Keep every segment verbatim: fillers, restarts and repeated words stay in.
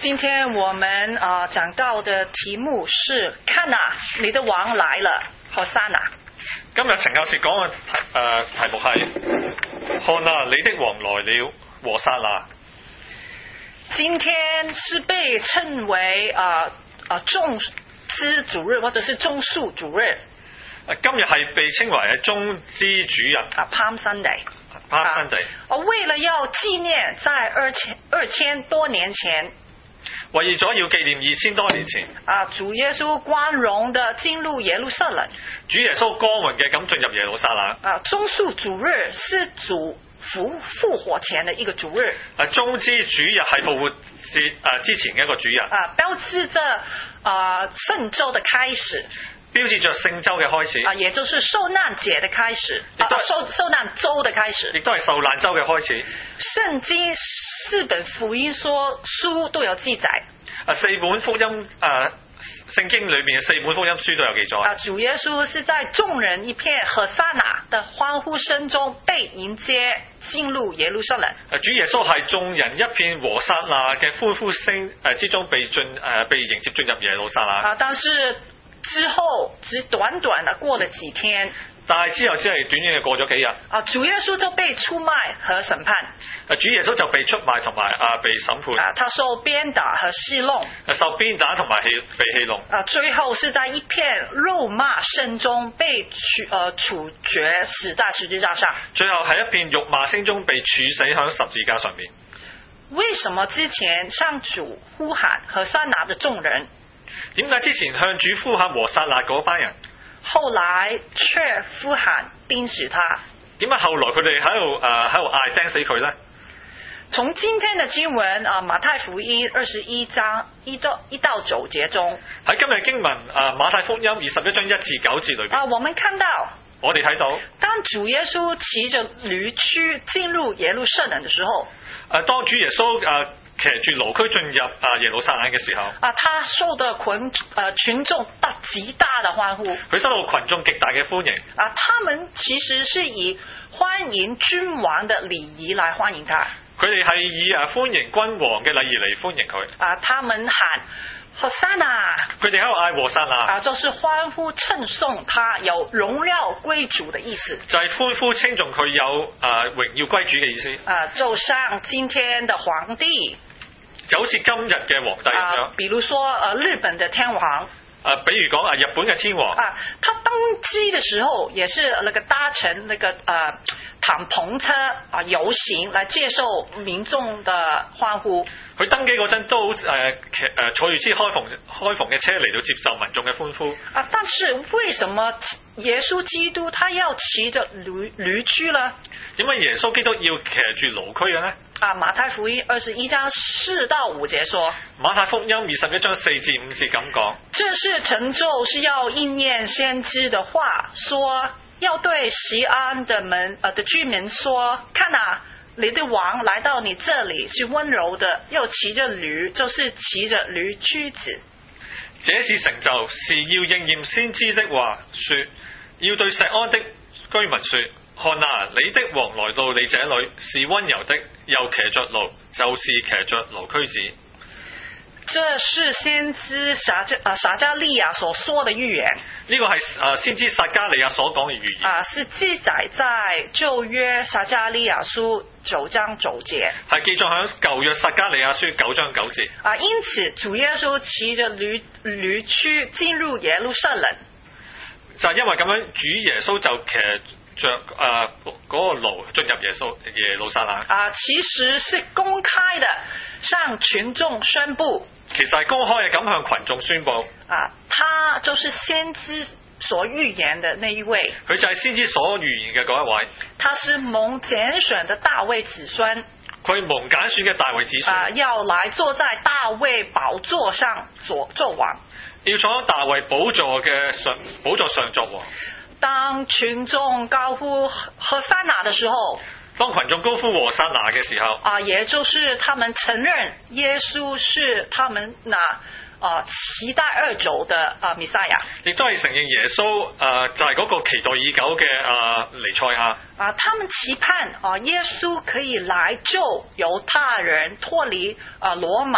今天我們啊、呃、講到的題目是看啊，你的王來了，何沙拿。 今日陳教士講嘅題誒、呃、題目係看啊，你的王來了，和散那。 今天是被稱為啊啊、呃呃、種枝主日，或者是種樹主日。 今日係被稱為係種枝主日啊 Palm Sunday。 Palm Sunday。 啊，為了要紀念在二千二千多年前。 為咗要紀念二千多年前， 啊，主耶穌光榮的進入耶路撒冷， 主耶穌光榮嘅咁進入耶路撒冷。 啊，種樹主日是主復復活前的一個主日。 啊，種枝主日係復活節啊之前嘅一個主日。 啊，標誌着啊聖週的開始。 標誌着聖週嘅開始。 啊，也就是受難節的開始。啊，受受難週的開始。 亦都係受難週嘅開始。 聖經四本福音說書都有記載。 啊，四本福音啊，聖經裏面嘅四本福音書都有記載。 啊，主耶穌是在眾人一片和散那的歡呼聲中被迎接進入耶路撒冷。 啊，主耶穌係眾人一片和散那嘅歡呼聲誒之中被進誒、呃、被迎接進入耶路撒冷。 啊，但是之後只短短的過了幾天。 但係之後只係短短嘅過咗幾日， 啊，主耶穌就被出賣和審判。 啊，主耶穌就被出賣同埋啊被審判。 啊，他受鞭打和戲弄。 啊，受鞭打同埋戲被戲弄。 啊，最後是在一片辱罵聲中被處呃處決死在十字架上。 最後喺一片辱罵聲中被處死喺十字架上面。 為什麼之前向主呼喊和散那的眾人， 點解之前向主呼喊和散那嗰班人， 後來卻呼喊釘死他？ 點解後來佢哋喺度誒喺度嗌釘死佢呢？ 從今天的經文啊，馬太福音二十一章一到一到九節中， 喺今日經文啊馬太福音二十一章一至九節裏邊啊，我們看到我哋睇到， 當主耶穌騎着驢駒進入耶路撒冷的時候， 誒當主耶穌誒騎住驢駒進入啊耶路撒冷嘅時候， 啊，他受到群呃群眾大極大的歡呼， 佢受到群眾極大嘅歡迎。 啊，他們其實是以歡迎君王的禮儀來歡迎他。 佢哋係以啊歡迎君王嘅禮儀嚟歡迎佢。 啊，他們喊和散那， 佢哋喺度嗌和散那， 啊，就是歡呼稱頌他有榮耀歸主的意思。 就係、是、歡呼稱頌佢有啊榮耀歸主嘅意思。 啊，就像今天的皇帝， 就好似今日嘅皇帝咁樣。 啊，比如說呃日本的天皇。 啊，比如講啊，日本嘅天皇啊，他登基的時候也是那個搭乘那個呃敞篷車啊遊行來接受民眾的歡呼。 佢登基嗰陣都誒騎誒坐住支開篷開篷嘅車嚟到接受民眾嘅歡呼。 啊，但是為什麼耶穌基督他要騎着驢驢駒呢？ 點解耶穌基督要騎住驢駒嘅呢？ 啊，馬太福音二十一章四到五節說， 馬太福音二十一章四至五節咁講， 這是成就是要應驗先知的話，說要對錫安的門呃的居民說，看啊，你的王來到你這裡是溫柔的，又騎着驢，就是騎着驢駒子。 這是成就，是要應驗先知的話，說要對錫安的居民說，看啊，你的王來到你這裡是溫柔的，又騎着驢，就是騎着驢駒子。 這是先知撒加啊撒加利亞所說的預言。 呢、這個係啊先知撒加利亞所講嘅預言。 啊，是記載在舊約撒加利亞書九章九節。係記載喺舊約撒加利亞書九章九節。 啊，因此主耶穌騎着驢驢駒進入耶路撒冷。 就係因為咁樣，主耶穌就騎着誒嗰個驢進入耶穌耶路撒冷。 啊，其實是公開的向群眾宣布。 其實係公開嘅咁向群眾宣佈。 啊，他就是先知所預言的那一位。 佢就係先知所預言嘅嗰一位。 他是蒙揀選的大衛子孫。 佢蒙揀選嘅大衛子孫。 啊，要來坐在大衛寶座上做做王。 要坐喺大衛寶座嘅上寶座上作王。 當群眾高呼和散那的時候， 當群眾高呼和散那嘅時候， 啊，也就是他們承認耶穌是他們那啊期待已久的啊彌賽亞，亦都係承認耶穌誒、呃、就係、是、嗰個期待已久嘅啊彌賽亞。 啊，他們期盼啊耶穌可以來救猶太人脫離啊羅馬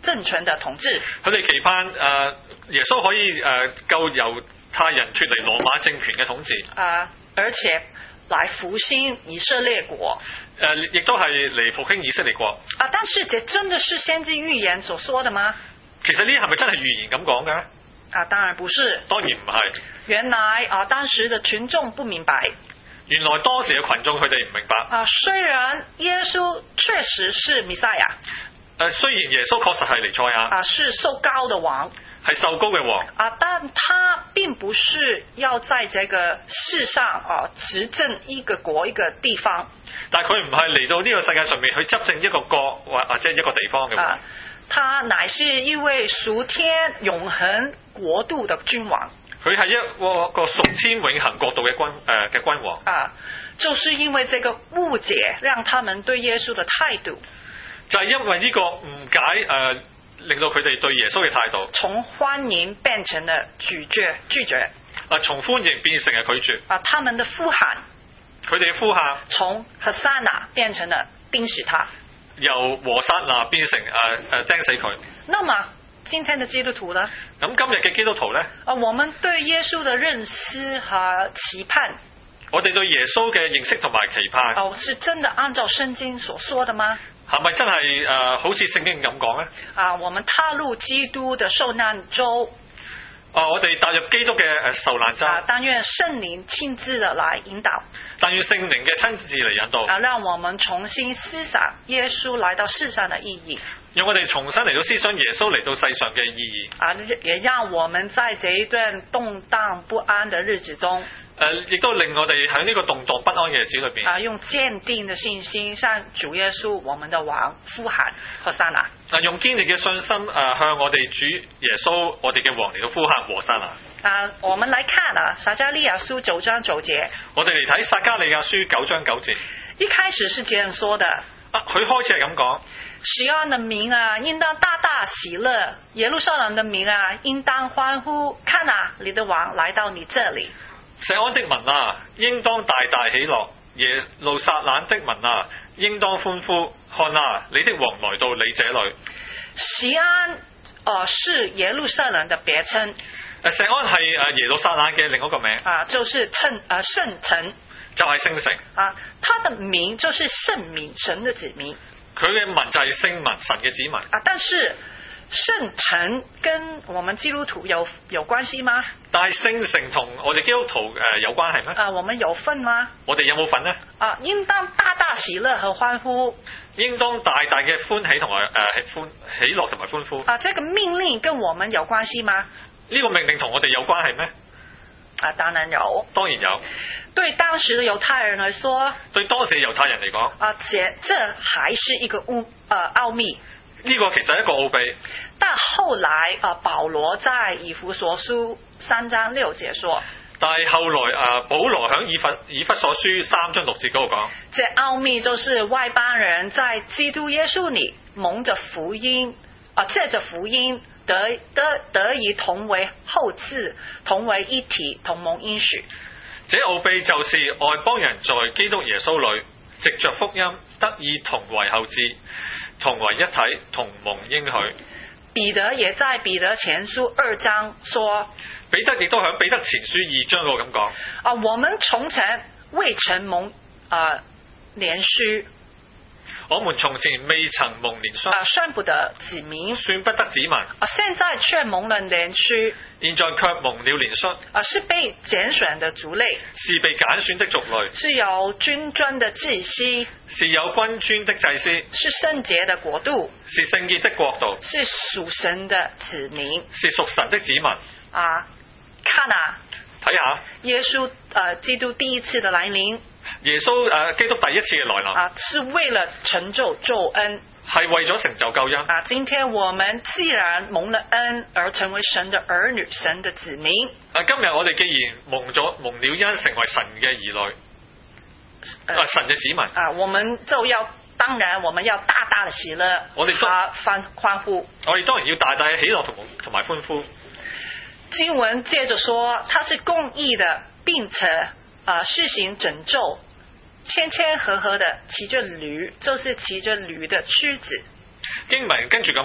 政權的統治。 佢哋期盼誒、呃、耶穌可以誒、呃、救猶太人脫離羅馬政權嘅統治。 啊，而且來復興以色列國。 誒、呃，亦都係嚟復興以色列國。 啊，但是這真的是先知預言所說的嗎？ 其實呢係咪真係預言咁講嘅？ 啊，當然不是。 當然唔係。 原來啊，當時的群眾不明白。 原來當時嘅群眾佢哋唔明白。 啊，雖然耶穌確實是彌賽亞。 誒，雖然耶穌確實係彌賽亞。 啊，是受膏的王。 係受膏嘅王。 啊，但他並不是要在這個世上啊執政一個國一個地方。 但係佢唔係嚟到呢個世界上面去執政一個國或或者一個地方嘅王。 啊，他乃是一位屬天永恆國度的君王。 佢係一個個屬天永恆國度嘅君誒嘅君王。 啊，就是因為這個誤解，讓他們對耶穌的態度， 就係因為呢個誤解誒、呃，令到佢哋對耶穌嘅態度從歡迎變成了拒絕拒絕。 啊，從歡迎變成係拒絕。 啊，他們的呼喊， 佢哋嘅呼喊從和散那變成了釘死他， 由和散那變成誒誒釘死佢。 那麼今天的基督徒呢？ 咁今日嘅基督徒呢？ 啊，我們對耶穌的認識和期盼， 我哋對耶穌嘅認識同埋期盼， 哦，是真的按照聖經所說的嗎？ 係咪真係誒、呃、好似聖經咁講呢？ 啊，我們踏入基督的受難周。 啊，我哋踏入基督嘅誒受難周。 啊，但願聖靈親自的來引導。 但願聖靈嘅親自嚟引導。 啊，讓我們重新思想耶穌來到世上的意義。 讓我哋重新嚟到思想耶穌嚟到世上嘅意義。 啊，也讓我們在這一段動盪不安的日子中， 誒、呃，亦都令我哋喺呢個動盪不安嘅日子裏邊， 啊，用堅定的信心向主耶穌我們的王呼喊和散那。 啊，用堅定嘅信心誒、呃、向我哋主耶穌我哋嘅王嚟到呼喊和散那。 啊，我們來看啊，撒迦利亞書九章九節。 我哋嚟睇撒迦利亞書九章九節。 一開始是這樣說的。 啊，佢開始係咁講。 錫安的民啊，應當大大喜樂；耶路撒冷的民啊，應當歡呼。看啊，你的王來到你這裏。 錫安的民啊，應當大大喜樂；耶路撒冷的民啊，應當歡呼。看啊，你的王來到你這裏。 錫安，哦、呃，是耶路撒冷的別稱。 誒，錫安係誒耶路撒冷嘅另一個名。 啊，就是稱啊聖城。就係聖城。啊，他的名就是聖民，神的子民。 佢嘅民就係聖民，神嘅子民。 啊，但是聖城跟我們基督徒有有關係嗎？ 但係聖城同我哋基督徒誒有關係咩？ 啊，我們有份嗎？ 我哋有冇份呢？ 啊，應當大大喜樂和歡呼。 應當大大嘅歡喜同埋誒歡喜樂同埋歡呼。 啊，這個命令跟我們有關係嗎？ 呢個命令同我哋有關係咩？ 啊，當然有。 當然有。 對當時的猶太人來說， 對當時嘅猶太人嚟講， 啊，這這還是一個奧呃奧秘。 呢個其實係一個奧秘。 但後來啊，保羅在以弗所書三章六節說， 但係後來啊，保羅喺以弗以弗所書三章六節嗰度講， 這奧秘就是外邦人在基督耶穌裏蒙着福音啊，借着福音得得得以同為後嗣，同為一體，同蒙應許。 這奧秘就是外邦人在基督耶穌裏藉着福音得以同為後嗣，同為一體，同蒙應許。 彼得也在彼得前書二章說， 彼得亦都喺彼得前書二章嗰度咁講。 啊，我們從前未曾蒙啊憐恤。 我們從前未曾蒙憐恤， 啊，算不得子民， 算不得子民。 啊，現在卻蒙了憐恤， 現在卻蒙了憐恤。 啊，是被揀選的族類， 是被揀選的族類， 是有君尊的祭司， 是有君尊的祭司， 是聖潔的國度， 是聖潔的國度， 是屬神的子民， 是屬神的子民。 啊，看啊， 睇下耶穌，呃，基督第一次的來臨。 耶穌誒、呃、基督第一次嘅來臨啊，是為了成就救恩， 係為咗成就救恩。 啊，今天我們既然蒙了恩而成為神的兒女，神的子民。 啊，今日我哋既然蒙咗蒙了恩，成為神嘅兒女， 呃、 啊，神嘅子民。 啊，我們就要當然我們要大大的喜樂， 我哋歡歡歡呼。 我哋當然要大大嘅喜樂同同埋歡呼。 經文接着說，他是公義的，並且。啊！施行拯救，謙謙和和的騎着驢，就是騎着驢的駒子。 經文跟住咁講，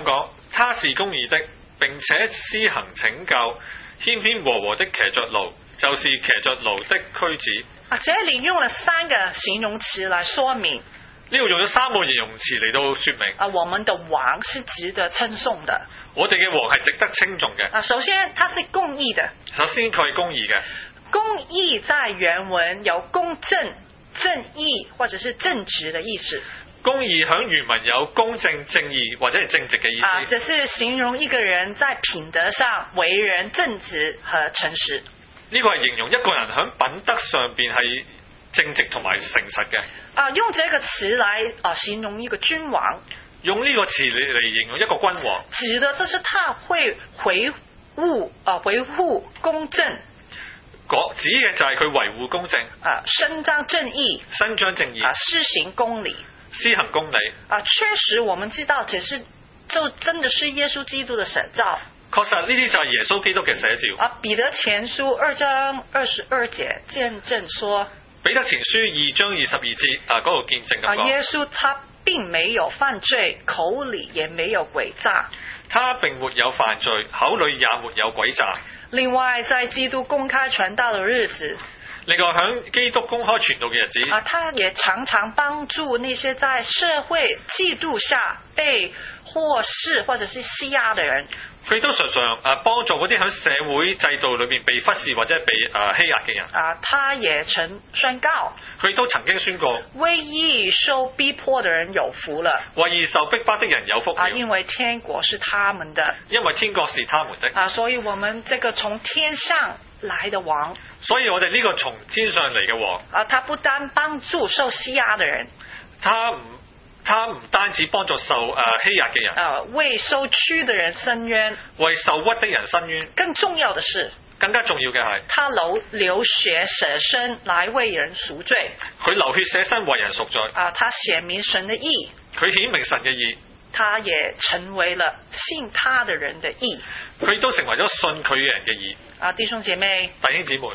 他是公義的，並且施行拯救，謙謙和和的騎着驢，就是騎着驢的駒子。 啊，這裏用了三個形容詞來說明。 呢度用咗三個形容詞嚟到說明。 啊，我們的王是值得稱頌的。 我哋嘅王係值得稱頌嘅。 啊，首先，他是公義的。 首先，佢係公義嘅。 公義在原文有公正、正義或者是正直的意思。 公義響原文有公正、正義或者係正直嘅意思。 啊，這是形容一個人在品德上為人正直和誠實。 呢個係形容一個人響品德上邊係正直同埋誠實嘅。 啊，用這個詞來啊形容一個君王。 用呢個詞嚟嚟形容一個君王。 指的就是他會維護啊維護公正。 指嘅就係佢維護公正。 啊，伸張正義。 伸張正義。 啊，施行公理。 施行公理。 啊，確實我們知道這是就真的是耶穌基督的寫照。 確實呢啲就係耶穌基督嘅寫照。 啊，彼得前書二章二十二節見證說。 彼得前書二章二十二節啊，嗰度見證咁講。 啊，耶穌他並沒有犯罪，口裏也沒有詭詐。 他並沒有犯罪，口裏也沒有詭詐。 另外，在基督公開傳道的日子。 另外響基督公開傳道嘅日子， 啊，他也常常幫助那些在社會嫉妒下被漠視或者是欺壓的人。 佢都常常誒幫助嗰啲喺社會制度裏面被忽視或者被誒欺壓嘅人。 啊，他也曾宣告， 佢都曾經宣告， 為義受逼迫的人有福了。 為義受逼迫的人有福了。 啊，因為天國是他們的。 因為天國是他們的。 啊，所以我們這個從天上來的王， 所以我哋呢個從天上嚟嘅王， 啊，他不單幫助受欺壓的人， 他唔他唔單止幫助受誒、呃、欺壓嘅人， 啊，為受屈的人伸冤， 為受屈的人伸冤。 更重要的是， 更加重要嘅係， 他流流血捨身來為人贖罪。 佢流血捨身為人贖罪。 啊，他顯明神的義， 佢顯明神嘅義。 他也成為了信他的人的義， 佢都成為咗信佢嘅人嘅義。 啊，弟兄姐妹， 弟兄姊妹，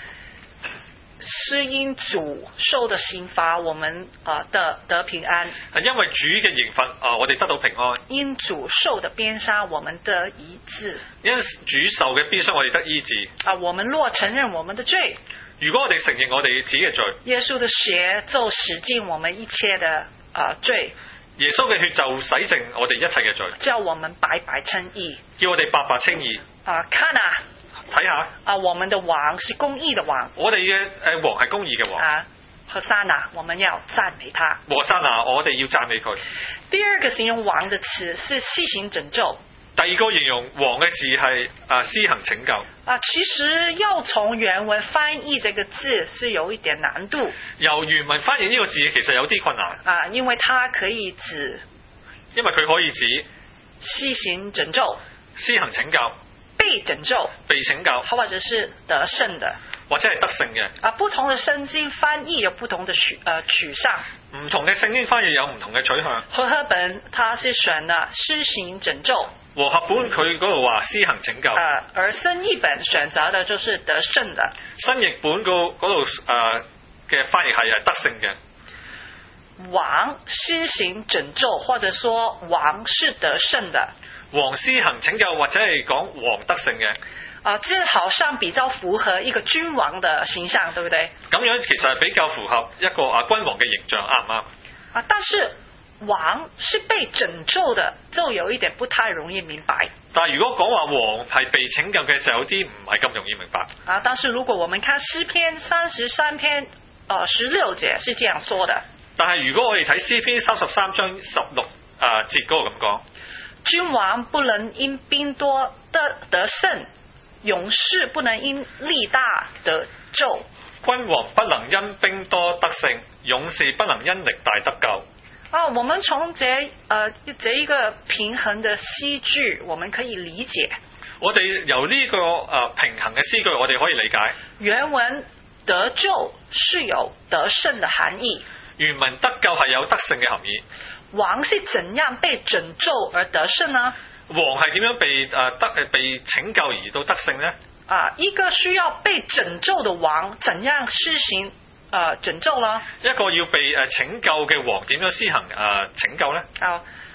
是因主受的刑罰，我們啊得得平安。 係因為主嘅刑罰啊，我哋得到平安。 因主受的鞭傷，我們得醫治。 因主受嘅鞭傷，我哋得醫治。 啊，我們若承認我們的罪， 如果我哋承認我哋自己嘅罪， 耶穌的血就洗淨我們一切的啊罪。 耶穌嘅血就洗淨我哋一切嘅罪， 叫我們白白稱義， 叫我哋白白稱義。 啊，看啊， 睇下啊，我們的王是公義的王， 我哋嘅誒王係公義嘅王。 啊，和散那，我們要讚美他。 和散那，我哋要讚美佢。 第二個形容王的詞是施行拯救。 第二個形容王嘅字係啊施行拯救。 啊，其實要從原文翻譯這個字是有一點難度。 由原文翻譯呢個字其實有啲困難。 啊，因為它可以指， 因為佢可以指施行拯救、 施行拯救、 被拯救、 被拯救， 或者是得勝的， 或者係得勝嘅。 啊，不同的聖經翻譯有不同的取呃取向。 唔同嘅聖經翻譯有唔同嘅取向。 和合本它是選了施行拯救。 和合本佢嗰度話施行拯救。 啊，而新譯本選擇的就是得勝的。 新譯本嗰度誒嘅翻譯係係得勝嘅。 王施行拯救，或者說王是得勝的。 王施行拯救，或者係講王得勝嘅。 啊，這好像比較符合一個君王的形象，對不對？ 咁樣其實係比較符合一個啊君王嘅形象，啱唔啱？ 啊，但是王是被拯救的，就有一點不太容易明白。 但係如果講話王係被拯救嘅時候，有啲唔係咁容易明白。 啊，但是如果我們看詩篇三十三篇，呃十六節是這樣說的。 但係如果我哋睇詩篇三十三章十六啊節嗰個咁講， 君王不能因兵多得得勝，勇士不能因力大得救。 君王不能因兵多得勝，勇士不能因力大得救。 啊，我們從這呃這一個平衡的詩句，我們可以理解。 我哋由呢、這個誒、呃、平衡嘅詩句，我哋可以理解原文得救是有得勝的含義。 原文得救係有得勝嘅含義。 王是怎樣被拯救而得勝呢？ 王係點樣被誒、呃、得誒被拯救而到得勝呢？ 啊，一個需要被拯救的王，怎樣施行？誒、呃，拯救啦！ 一個要被誒拯救嘅王點樣施行誒、呃、拯救呢？ 啊，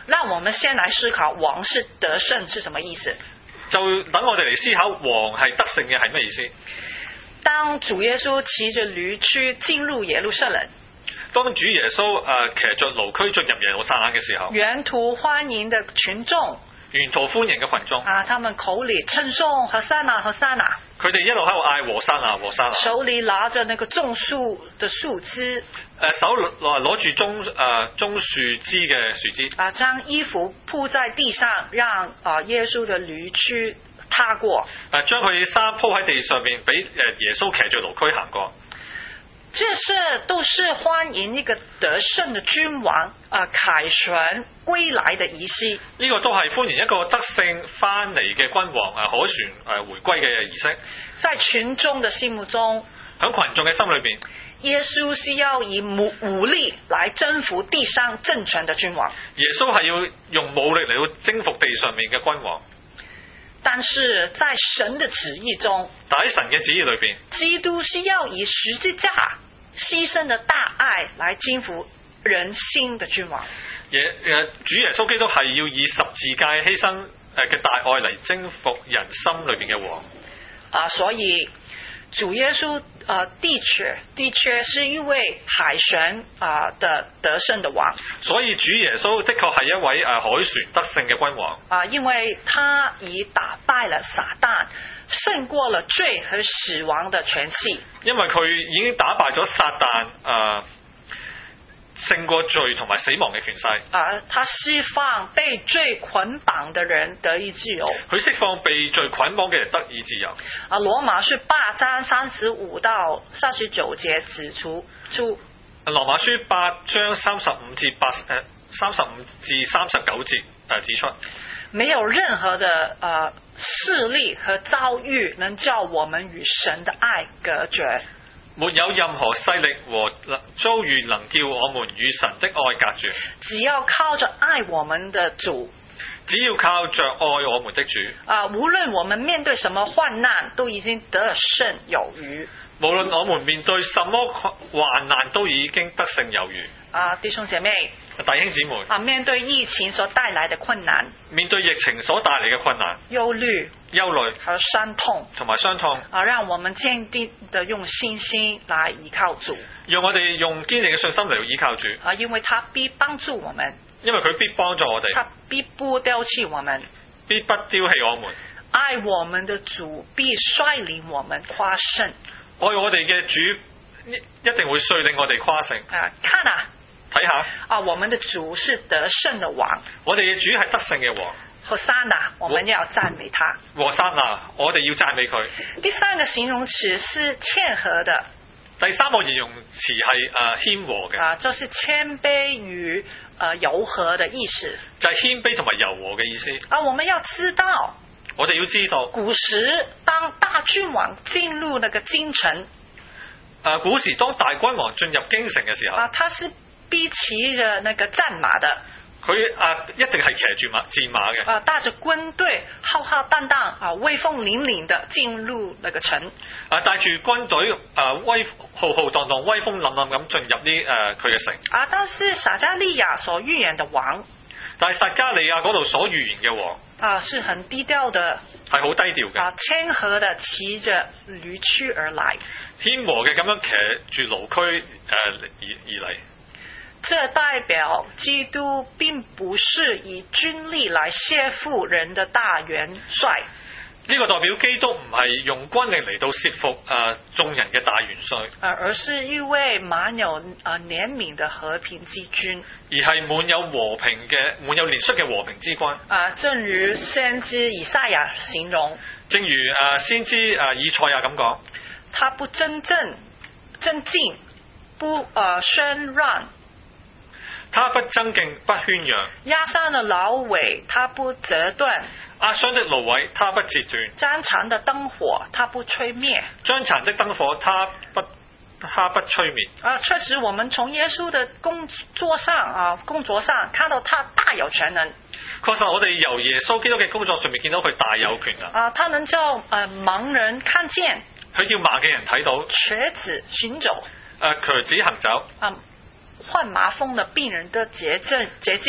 讓我們先來思考王是得勝是什麼意思。 就等我哋嚟思考王係得勝嘅係咩意思？ 當主耶穌騎着驢駒進入耶路撒冷， 當主耶穌誒騎着驢駒進入耶路撒冷嘅時候， 沿途歡迎的群眾， 沿途歡迎嘅群眾啊，他們口裡稱頌和散那和散那， 佢哋一路喺度嗌和散那和散那， 手裡拿着那個種樹的樹枝， 誒手攞攞住棕誒棕樹枝嘅樹枝， 啊，將衣服鋪在地上，讓啊耶穌的驢駒踏過， 誒將佢衫鋪喺地上面，俾誒耶穌騎着驢駒行過。 這些都是歡迎一個得勝的君王啊凱旋歸來的儀式。 呢個都係歡迎一個得勝翻嚟嘅君王啊凱旋誒回歸嘅儀式。 在群眾的心目中， 喺群眾嘅心裏邊， 耶穌是要以武武力來征服地上政權的君王。 耶穌係要用武力嚟到征服地上面嘅君王。 但是在神的旨意中， 但喺神嘅旨意裏邊， 基督是要以十字架犧牲的大愛來征服人心的君王。 耶誒主耶穌基督係要以十字架犧牲誒嘅大愛嚟征服人心裏邊嘅王。 啊，所以主耶穌啊，的確的確是一位凱旋啊的得勝的王。 所以主耶穌的確係一位誒凱旋得勝嘅君王。 啊，因為他已打敗了撒旦，勝過了罪和死亡的權勢。 因為佢已經打敗咗撒旦誒、呃、勝過罪同埋死亡嘅權勢。 啊，他釋放被罪捆綁的人得以自由。 佢釋放被罪捆綁嘅人得以自由。 啊，羅馬書八章三十五到三十九節指出出。 羅馬書八章三十五至八誒三十五至三十九節誒指出， 沒有任何的呃勢力和遭遇能叫我們與神的愛隔絕。 沒有任何勢力和遭遇能叫我們與神的愛隔絕。 只要靠着愛我們的主， 只要靠着愛我們的主， 啊，無論我們面對什麼患難，都已經得勝有餘。 無論我們面對什麼患難，都已經得勝有餘。 啊，弟兄姐妹， 弟兄姊妹， 啊，面對疫情所帶來的困難， 面對疫情所帶嚟嘅困難、 憂慮、 憂慮和傷痛， 同埋傷痛， 啊，讓我們堅定地用信心來依靠主。 讓我哋用堅定嘅信心嚟依靠主。 啊，因為他必幫助我們， 因為佢必幫助我哋， 他必不丟棄我們， 必不丟棄我們。 愛我們的主必率領我們誇勝。 愛我哋嘅主一定會率領我哋誇勝。 啊，看啊！ 睇下啊，我們的主是得勝的王， 我哋嘅主係得勝嘅王。 和散那，我們要讚美他。 和散那，我哋要讚美佢。 第三個形容詞是謙和的。 第三個形容詞係誒謙和嘅。 啊，就是謙卑與誒柔和的意思。 就係謙卑同埋柔和嘅意思。 啊，我們要知道， 我哋要知道， 古時當大君王進入那個京城， 誒古時當大君王進入京城嘅時候， 啊，他是必騎着那個戰馬的。 佢啊一定係騎住馬戰馬嘅。 啊，帶着軍隊浩浩蕩蕩啊，威風凜凜的進入那個城。啊， 帶住軍隊啊威浩浩蕩蕩、威風凜凜咁進入呢誒佢嘅城。 啊，但是撒迦利亞所預言的王， 但係撒迦利亞嗰度所預言嘅王啊，是很低調的， 係好低調嘅。 啊，謙和的騎着驢駒而來， 謙和嘅咁樣騎住驢駒誒而而嚟。 這代表基督並不是以軍力來挾服人的大元帥。 呢個代表基督唔係用軍力嚟到懾服誒眾人嘅大元帥， 而是一位滿有啊憐憫的和平之君， 而係滿有和平嘅、滿有憐恤嘅和平之君。 啊，正如先知以賽亞形容， 正如誒先知誒以賽亞咁講， 他不爭正爭競，不啊喧嚷。 他不爭競，不喧嚷。 壓傷的蘆葦，他不折斷； 壓傷的蘆葦，他不折斷； 將殘的燈火，他不吹滅； 將殘的燈火，他不他不吹滅。 啊，確實，我們從耶穌的工作上啊，工作上看到他大有全能。 確實，我哋由耶穌基督嘅工作上面見到佢大有權能。 啊，他能叫誒、呃、盲人看見， 佢叫盲嘅人睇到； 瘸子行走， 誒瘸子行走。 啊。患麻風的病人得潔淨潔淨，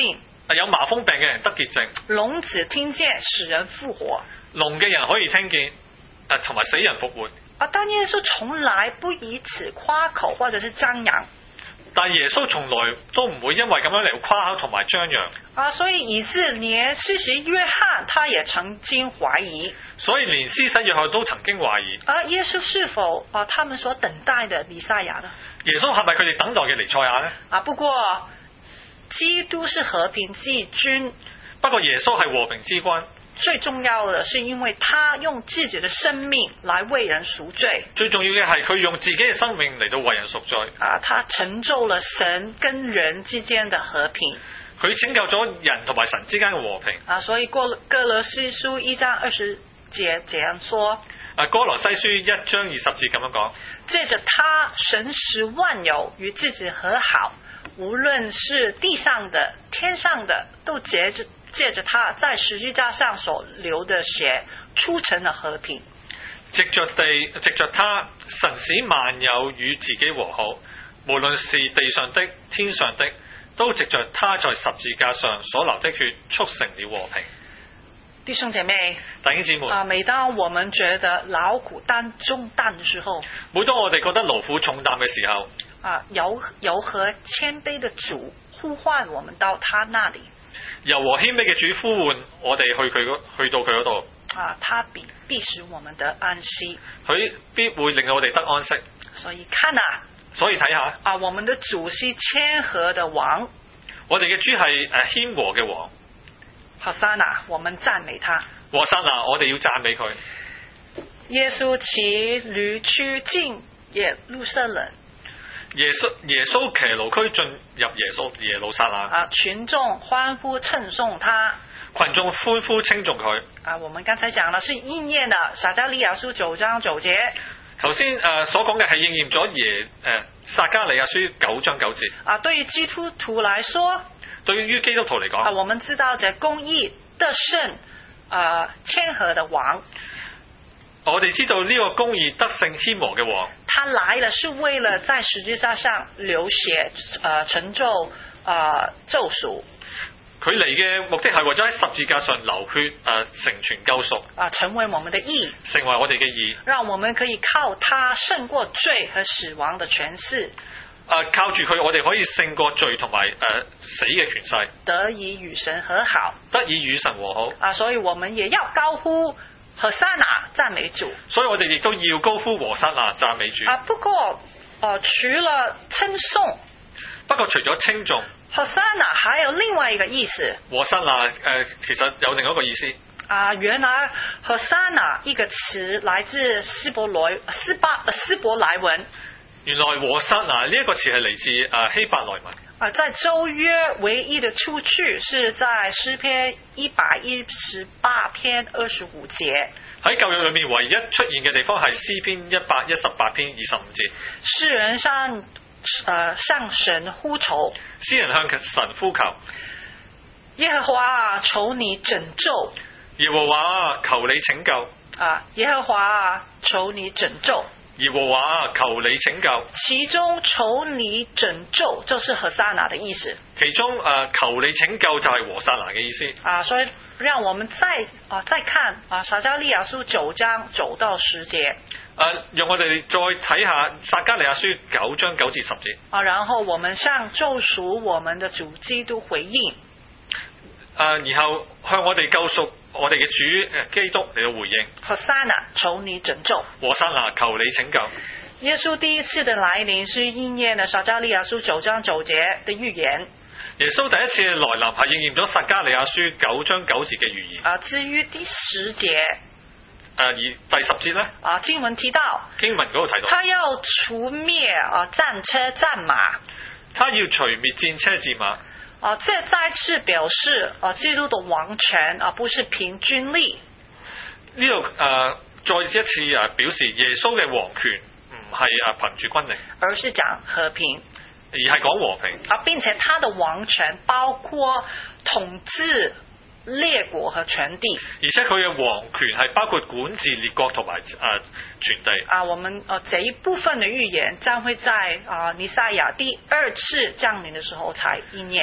有麻風病嘅人得潔淨， 聾子聽見使人復活。 聾嘅人可以聽見，誒同埋死人復活。 啊，但耶穌從來不以此誇口或者是張揚。 但耶穌從來都唔會因為咁樣嚟誇口同埋張揚。 啊，所以以致連施洗約翰他也曾經懷疑。 所以連施洗約翰都曾經懷疑。 啊，耶穌是否啊他們所等待的彌賽亞呢？ 耶穌係咪佢哋等待嘅彌賽亞呢？ 啊，不過基督是和平之君。 不過耶穌係和平之君。 最重要的是因為他用自己的生命來為人贖罪。 最重要嘅係佢用自己嘅生命嚟到為人贖罪。 啊，他成就了神跟人之間的和平。 佢拯救咗人同埋神之間嘅和平。 啊，所以哥哥羅西書一章二十節這樣說。 啊，哥羅西書一章二十節咁樣講。 借着他，神使萬有與自己和好，無論是地上的、天上的，都借着。借着他在十字架上所流的血，促成了和平。 藉着地，藉着他，神使萬有與自己和好，無論是地上的、天上的，都藉着他在十字架上所流的血，促成了和平。 弟兄姐妹， 弟兄姊妹啊，每當我們覺得勞苦擔重擔的時候， 每當我哋覺得勞苦重擔嘅時候， 啊，柔柔和謙卑的主呼喚我們到他那裡。 柔和謙卑嘅主呼喚我哋去佢去到佢嗰度。 啊，他必必使我們得安息。 佢必會令我哋得安息。 所以看啊， 所以睇下啊，我們的主是謙和的王。 我哋嘅主係誒謙和嘅王。 何沙那，我們讚美他。 和散那，我哋要讚美佢。 耶穌騎驢駒進耶路撒冷。 耶穌耶穌騎驢駒進入耶穌耶路撒冷。 啊，群眾歡呼稱頌他。 群眾歡呼稱頌佢。 啊，我們剛才講了是應驗的撒迦利亞書九章九節。 頭先誒所講嘅係應驗咗耶誒撒迦利亞書九章九節。 啊，對於基督徒來說， 對於基督徒嚟講， 啊，我們知道這公義得勝，啊，謙和的王。 我哋知道呢個公義得勝謙和嘅王， 他來了是為了在十字架上流血，呃，成就呃救贖。 佢嚟嘅目的係為咗喺十字架上流血，誒、呃、成全救贖， 啊，成為我們的義， 成為我哋嘅義， 讓我們可以靠他勝過罪和死亡的權勢。 啊，靠住佢，我哋可以勝過罪同埋誒死嘅權勢， 得以與神和好， 得以與神和好。 啊，所以我們也要高呼和散那讚美主。 所以我哋亦都要高呼和散那讚美主。 啊，不過，呃，除了稱頌， 不過除咗稱頌， 和散那還有另外一個意思。 和散那誒，其實有另一個意思。 啊，原來和散那一個詞來自希伯來斯巴希伯來文。 原來和散那呢一個詞係嚟自誒希伯來文。 啊，在舊約唯一的出處是在詩篇一百一十八篇二十五節。 喺舊約裏面唯一出現嘅地方係詩篇一百一十八篇二十五節。 詩人向呃向神呼求， 詩人向神呼求， 耶和華求你拯救。 耶和華求你拯救。 啊，耶和華求你拯救。 耶和華求你拯救。 其中求你拯救就是和散那的意思。 其中誒、呃、求你拯救就係和散那嘅意思。 啊，所以讓我們再啊再看啊撒迦利亞書九章九到十節。誒、 呃，讓我哋再睇下撒迦利亞書九章九至十節。 啊，然後我們向救贖我們的主基督回應。誒、 呃，然後向我哋救贖我哋嘅主誒基督嚟到回應。 和散那求你拯救。 和散那求你拯救。 耶穌第一次的來臨是應驗了撒迦利亞書九章九節的預言。 耶穌第一次來臨係應驗咗撒迦利亞書九章九節嘅預言。 啊，至於第十節，誒、 呃、而第十節咧， 啊經文提到， 經文嗰度提到， 他要除滅啊戰車戰馬， 他要除滅戰車戰馬。 啊，這再次表示啊，基督的王權啊，不是憑軍力。 呢度誒再一次誒表示耶穌嘅王權唔係誒憑住軍力， 而是講和平， 而係講和平。 啊，並且他的王權包括統治列國和全地， 而且佢嘅王權係包括管治列國同埋誒全地。 啊，我們啊這一部分的預言將會在啊彌賽亞第二次降臨的時候才應驗。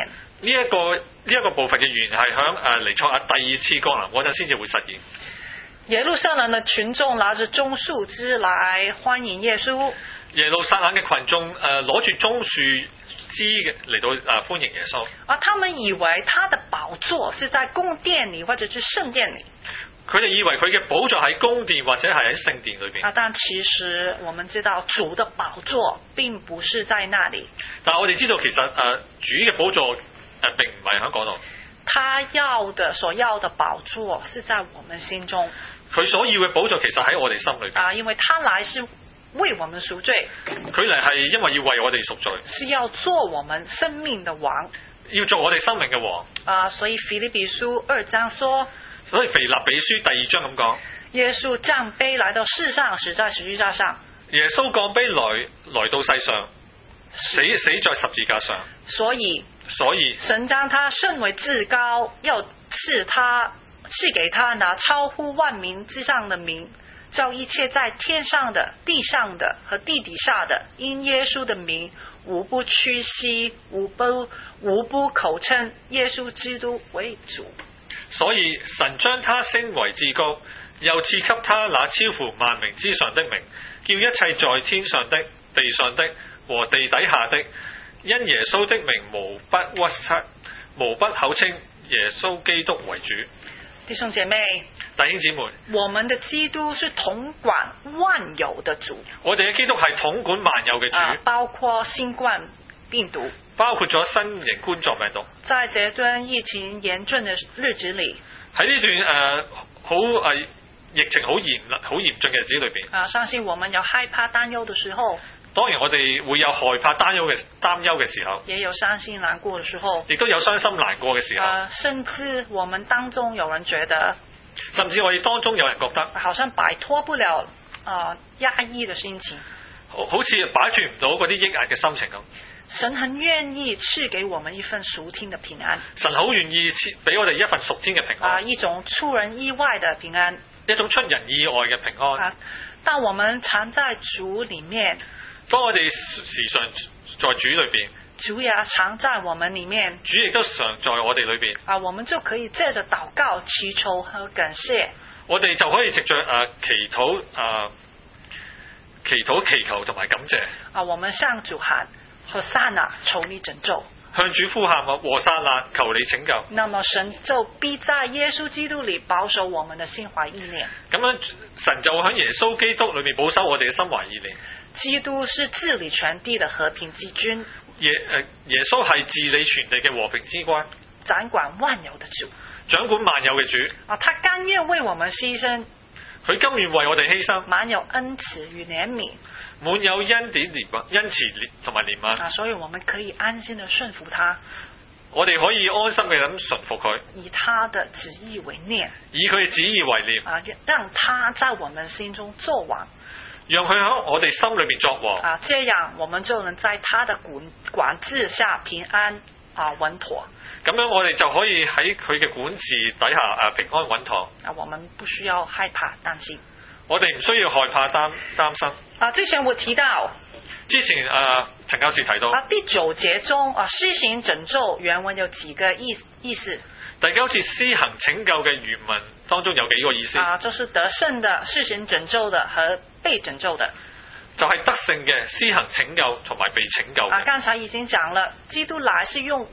呢一個呢一個部分嘅預言係響誒彌賽亞第二次降臨嗰陣先至會實現。 耶路撒冷的群眾拿着棕樹枝來歡迎耶穌。 耶路撒冷嘅群眾誒攞住棕樹枝嘅嚟到誒、呃、歡迎耶穌。 啊，他們以為他的寶座是在宮殿裏或者是聖殿裏。 佢哋以為佢嘅寶座喺宮殿或者係喺聖殿裏邊。 啊，但其實我們知道主的寶座並不是在那裏。 但係我哋知道其實誒、呃、主嘅寶座誒、呃、並唔係喺嗰度。 他要的所要的寶座是在我們心中。 佢所要嘅寶座其實喺我哋心裏邊。 啊，因為他來是為我們贖罪。 佢嚟係因為要為我哋贖罪。 是要做我們生命的王。 要做我哋生命嘅王。 啊，所以腓立比書二章說。 所以腓立比書第二章咁講。 耶穌降卑來到世上，死在十字架上。 耶穌降卑來來到世上，死死在十字架上。 所以。 所以神將他升為至高，要賜他賜給他那超乎萬名之上的名，叫一切在天上的、地上的和地底下的，因耶穌的名，無不屈膝，無不無不口稱耶穌基督為主。 所以神將他升為至高，又賜給他那超乎萬名之上的名，叫一切在天上的、地上的和地底下的，因耶穌的名無不屈膝，無不口稱耶穌基督為主。 弟兄姐妹， 弟兄姊妹， 我們的基督是統管萬有的主。 我哋嘅基督係統管萬有嘅主、 啊，包括新冠病毒， 包括咗新型冠狀病毒。 在這段疫情嚴峻的日子裏， 喺呢段誒好誒疫情好嚴好嚴峻嘅日子裏邊， 啊，相信我們有害怕擔憂的時候。 當然我哋會有害怕擔憂嘅擔憂嘅時候， 也有傷心難過嘅時候， 亦都有傷心難過嘅時候、 呃。甚至我們當中有人覺得， 甚至我哋當中有人覺得， 好像擺脫不了啊壓抑嘅心情， 好好似擺脫唔到嗰啲抑壓嘅心情咁。 神很願意賜給我們一份屬天的平安， 神好願意賜俾我哋一份屬天嘅平安， 啊，一種出人意外的平安， 一種出人意外嘅平安。 啊，當我們常在主裏面。 當我哋時常在主裏邊， 主也常在我們裏面， 主亦都常在我哋裏邊。 啊，我們就可以借着禱告、祈求和感謝， 我哋就可以藉着誒、呃、祈禱誒、呃、祈禱祈求同埋感謝。 啊，我們向主喊：和散那，求你拯救。 向主呼喊：和散那，求你拯救。 那麼神就必在耶穌基督裏保守我們的心懷意念。 咁樣神就會喺耶穌基督裏面保守我哋嘅心懷意念。 基督是治理全地的和平之君。 耶誒耶穌係治理全地嘅和平之君， 掌管萬有的主， 掌管萬有嘅主。 啊，他甘願為我們犧牲， 佢甘願為我哋犧牲， 滿有恩慈與憐憫， 滿有恩典憐憫、恩慈同埋憐憫。 啊，所以我們可以安心的順服他。 我哋可以安心嘅咁順服佢， 以他的旨意為念， 以佢嘅旨意為念。 啊，讓他在我們心中作王。 讓佢喺我哋心裏面作王啊，這樣我們就能在他的管管治下平安啊穩妥。 咁樣我哋就可以喺佢嘅管治底下啊平安穩妥。 啊，我們不需要害怕擔心。 我哋唔需要害怕擔擔心。 啊，之前我提到， 之前啊陳教士提到啊第九節中啊施行拯救原文有幾個意意思？ 第九節施行拯救嘅原文當中有幾個意思？ 啊，就是得勝的、施行拯救的和被拯救的。 就係得勝嘅、施行拯救同埋被拯救嘅。 啊，剛才已經講了，基督來是用，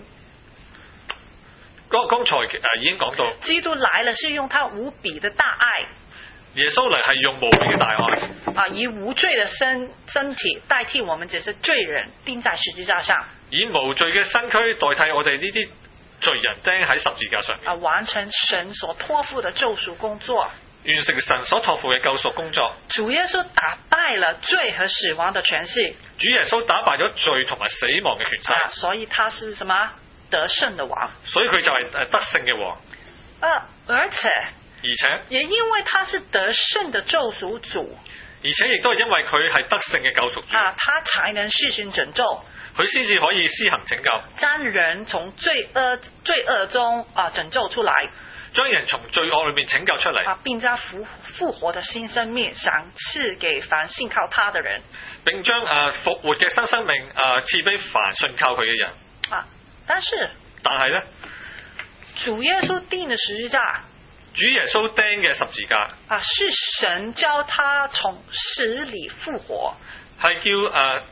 剛剛才誒、呃、已經講到， 基督來了是用他無比的大愛。 耶穌嚟係用無比嘅大愛。 啊，以無罪的身身體代替我們這些罪人釘在十字架上。 以無罪嘅身軀代替我哋呢啲罪人釘喺十字架上面。 啊，完成神所託付的救贖工作。 完成神所託付嘅救贖工作。 主耶穌打敗了罪和死亡的權勢。 主耶穌打敗咗罪同埋死亡嘅權勢。 啊，所以他是什麼？得勝的王。 所以佢就係誒得勝嘅王。 啊，而且而且也因為他是得勝的救贖主。 而且亦都係因為佢係得勝嘅救贖主。 啊，他才能施行拯救。 佢先至可以施行拯救， 將人從罪惡罪惡中啊拯救出來， 將人從罪惡裏面拯救出嚟， 啊，並將復復活的新生命賞賜給凡信靠他的人， 並將誒復活嘅新生命誒賜俾凡信靠佢嘅人。 啊，但是但係呢， 主耶穌釘的十字架主耶穌釘嘅十字架啊，是神叫他從死裏復活， 係叫誒係、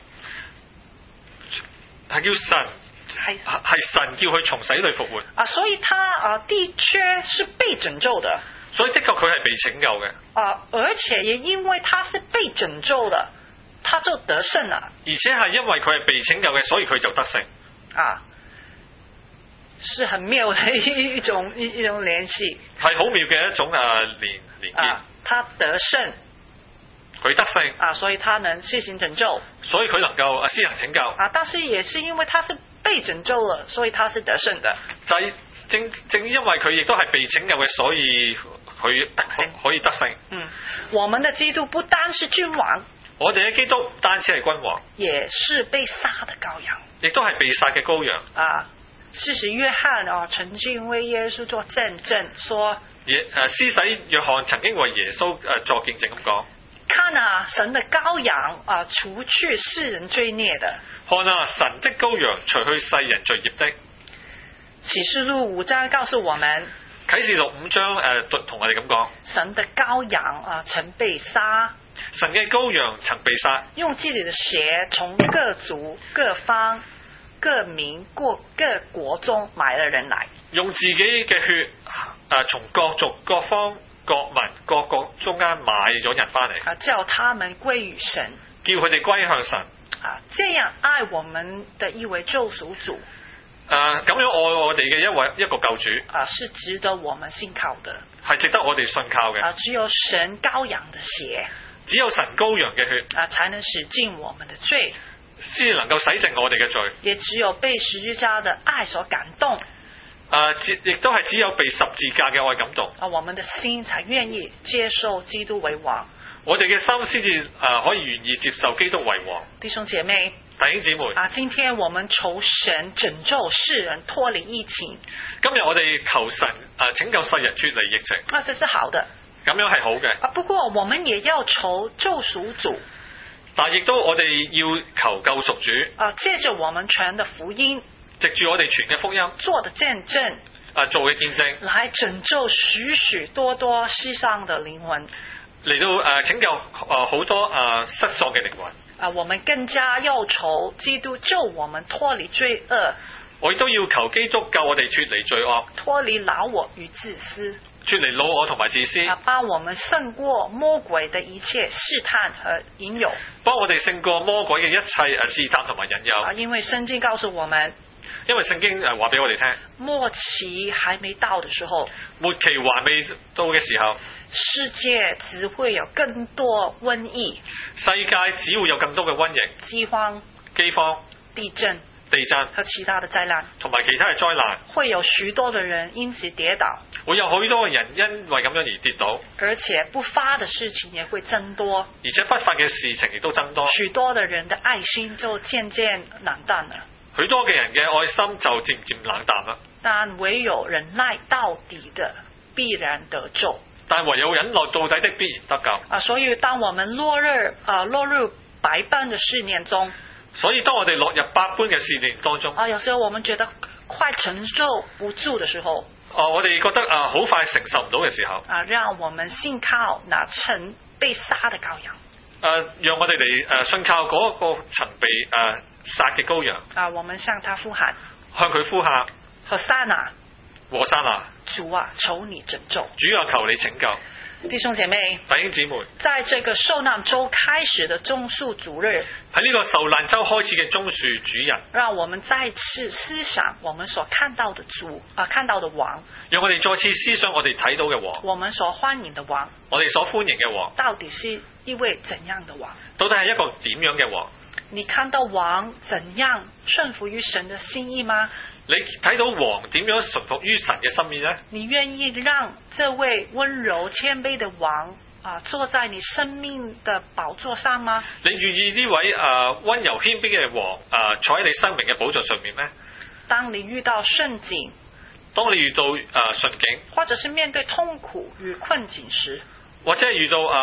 呃、叫神係係神叫佢從死裏復活啊，所以他啊的確是被拯救的， 所以的確佢係被拯救嘅啊，而且也因為他是被拯救的，他就得勝了， 而且係因為佢係被拯救嘅，所以佢就得勝啊。是很妙的一一種一一種聯繫， 係好妙嘅一種誒連連結。 啊，他得勝， 佢得勝啊，所以他能施行拯救， 所以佢能夠施行拯救。 啊，但是也是因為他是被拯救了，所以他是得勝的。 就係正正因為佢亦都係被拯救嘅，所以佢可以得勝。 嗯，我們的基督不單是君王， 我哋嘅基督唔單止係君王， 也是被殺的羔羊， 亦都係被殺嘅羔羊。 啊。施洗約翰啊，曾經為耶穌做見證，說： 耶誒，施洗約翰曾經為耶穌誒作見證咁講： 看啊，神的羔羊啊，除去世人罪孽的。 看啊，神的羔羊，除去世人罪孽的。 啟示錄五章告訴我們， 啟示錄五章誒同我哋咁講： 神的羔羊啊，曾被殺， 神嘅羔羊曾被殺， 用自己的血從各族各方。各民各各國中買了人來， 用自己嘅血誒從各族各方各民各國中間買咗人翻嚟， 啊，叫他們歸於神， 叫佢哋歸向神。 啊，這樣愛我們的一位救贖主， 誒、呃、咁樣愛我哋嘅一位一個救主， 啊，是值得我們信靠的， 係值得我哋信靠嘅。 啊，只有神羔羊的血， 只有神羔羊嘅血， 啊，才能洗淨我們的罪。 先至能夠洗淨我哋嘅罪， 也只有被十字架的愛所感動， 誒、呃，亦都係只有被十字架嘅愛感動， 啊，我們的心才願意接受基督為王。 我哋嘅心先至誒可以願意接受基督為王。 弟兄姐妹， 弟兄姊妹， 啊，今天我們求神拯救世人脫離疫情。 今日我哋求神誒、呃、拯救世人脫離疫情， 啊，這是好的， 咁樣係好嘅。 啊，不過我們也要求救贖主。 但亦都我哋要求救贖主， 啊，借着我們傳的福音， 藉住我哋傳嘅福音， 做的見證， 啊做嘅見證， 來拯救許許多多世上的靈魂， 嚟到誒拯救誒好多誒失喪嘅靈魂。 啊，我們更加要求基督救我們脫離罪惡， 我亦都要求基督救我哋脫離罪惡， 脫離老我與自私。 脫離老我同埋自私， 啊，幫我們勝過魔鬼的一切試探和引誘， 幫我哋勝過魔鬼嘅一切誒試探同埋引誘。 啊，因為聖經告訴我們， 因為聖經誒話俾我哋聽， 末期還沒到的時候， 末期還未到嘅時候， 世界只會有更多瘟疫， 世界只會有更多嘅瘟疫、 饑荒、 饑荒、 地震、 地震和其他的災難， 同埋其他嘅災難， 會有許多的人因此跌倒， 會有許多嘅人因為咁樣而跌倒， 而且不發的事情也會增多， 而且不法嘅事情亦都增多， 許多的人的愛心就漸漸冷淡了， 許多嘅人嘅愛心就漸漸冷淡啦。 但唯有忍耐到底的必然得救， 但唯有忍耐到底的必然得救。 啊，所以當我們落入啊落入百般的試煉中， 所以當我哋落入百般嘅試煉當中， 啊，有時候我們覺得快承受不住的時候， 啊，我哋覺得啊好快承受唔到嘅時候， 啊，讓我們信靠那曾被殺的羔羊， 誒，讓我哋嚟誒信靠嗰個曾被誒殺嘅羔羊， 啊，我們向他呼喊， 向佢呼喊， 和散那， 和散那， 主啊，求你拯救， 主啊，求你拯救。 弟兄姐妹， 弟兄姊妹， 在這個受難週開始的棕樹主日， 喺呢個受難週開始嘅棕樹主日， 讓我們再次思想我們所看到的主啊，看到的王， 讓我哋再次思想我哋睇到嘅王， 我們所歡迎的王， 我哋所歡迎嘅王， 到底是一位怎樣的王？ 到底係一個點樣嘅王？ 你看到王怎樣順服於神的心意嗎？ 你睇到王點樣順服於神嘅心意呢？ 你願意讓這位溫柔謙卑的王啊，坐在你生命的寶座上嗎？ 你願意呢位誒溫柔謙卑嘅王誒坐喺你生命嘅寶座上面咩？ 當你遇到順境， 當你遇到誒順境， 或者是面對痛苦與困境時， 或者係遇到誒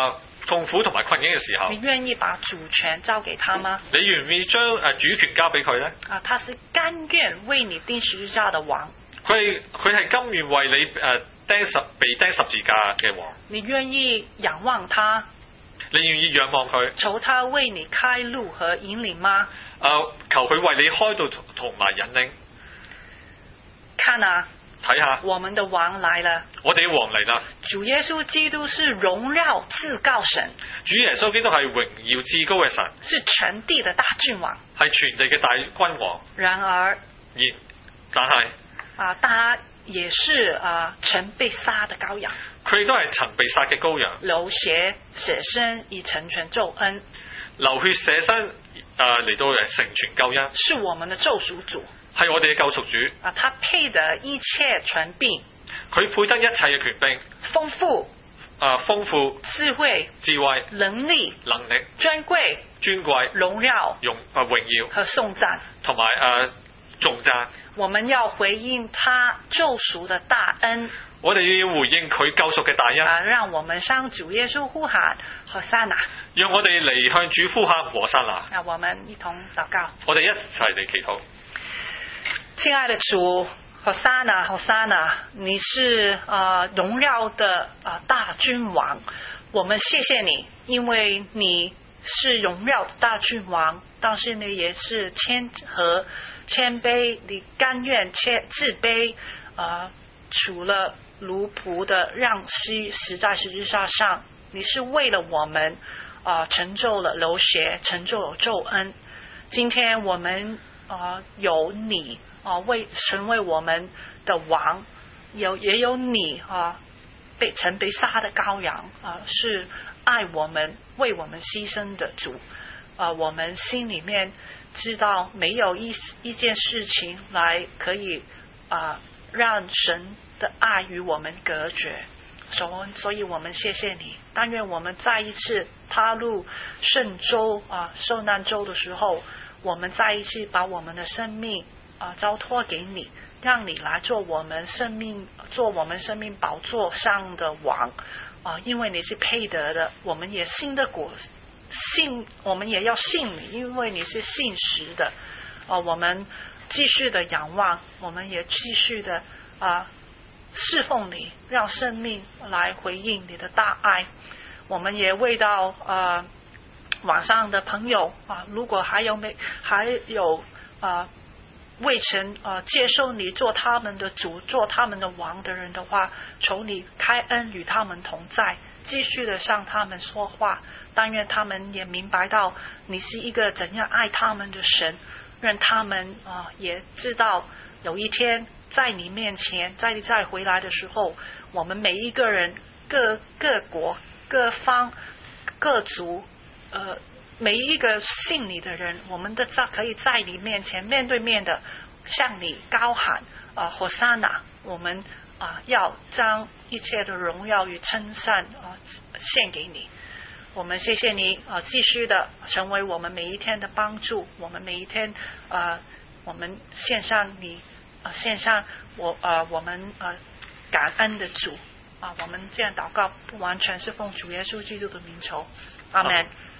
痛苦同埋困境嘅時候， 你願意把主權交給他嗎？ 你願唔願意將誒主權交俾佢呢？ 啊，他是甘願為你釘十字架的王。 佢係佢係甘願為你誒釘十被釘十字架嘅王。 你願意仰望他？ 你願意仰望佢？ 求他為你開路和引領嗎？ 誒、呃，求佢為你開道同埋引領。 看啊！ 睇下， 我們的王來了， 我哋嘅王嚟啦！ 主耶穌基督是榮耀至高神， 主耶穌基督係榮耀至高嘅神， 是全地的大君王， 係全地嘅大君王。 然而， 然但係啊，他也是啊曾被殺的羔羊， 佢亦都係曾被殺嘅羔羊， 流血捨身以成全救恩， 流血捨身誒嚟到嚟成全救恩， 是我們的救贖主。 係我哋嘅救贖主啊！他配得一切權柄， 佢配得一切嘅權柄， 豐富啊豐富智慧、 智慧、 能力、 能力、 尊貴、 尊貴、 榮耀、 榮啊榮耀和頌讚， 同埋誒頌讚。 我們要回應他救贖的大恩。 我哋要回應佢救贖嘅大恩。 啊！讓我們向主耶穌呼喊和散那。讓我哋嚟向主呼喊和散那。 啊！我們一同禱告。 我哋一齊嚟祈禱。 親愛的主，和散那，和散那，你是啊、呃、榮耀的啊、呃、大君王，我們謝謝你，因為你是榮耀的大君王，但是你也是謙和謙卑，你甘願謙自卑，啊、呃，除了奴僕的讓西死在十字架上，你是為了我們啊、呃、成就了流血，成就了救恩。今天我們啊、呃、有你。啊，為成為我們的王，有也有你啊，被曾被殺的羔羊啊，是愛我們、為我們犧牲的主啊。我們心裏面知道，沒有一一件事情來可以啊讓神的愛與我們隔絕。所所以，我們謝謝你。但願我們再一次踏入聖週啊受難週的時候，我們再一次把我們的生命。啊，交託給你，讓你來做我們生命，做我們生命寶座上的王啊！因為你是配得的，我們也信得過，信我們也要信你，因為你是信實的啊！我們繼續的仰望，我們也繼續的啊侍奉你，讓生命來回應你的大愛。我們也為到啊網上的朋友啊，如果還有沒還有啊。未曾呃接受你做他們的主，做他們的王的人的話，求你開恩與他們同在，繼續的向他們說話。但願他們也明白到你是一個怎樣愛他們的神，讓他們啊、呃、也知道有一天在你面前，在你再回來的時候，我們每一個人各各國各方各族呃。每一個信你的人，我們都在可以在你面前面對面的向你高喊啊，和散那！我們啊要將一切的榮耀與稱讚啊獻給你。我們謝謝你啊，繼續的成為我們每一天的幫助。我們每一天啊，我們獻上你啊，獻上我啊，我們啊感恩的主啊，我們這樣禱告不完全是奉主耶穌基督的名求，阿們。